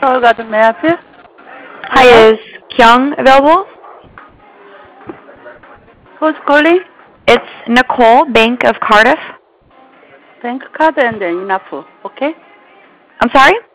Seoul Garden, may I help you? Hi, is Kyung available? Who's calling? It's Nicole, Bank of Cardiff. Bank card and then enough. Okay? I'm sorry?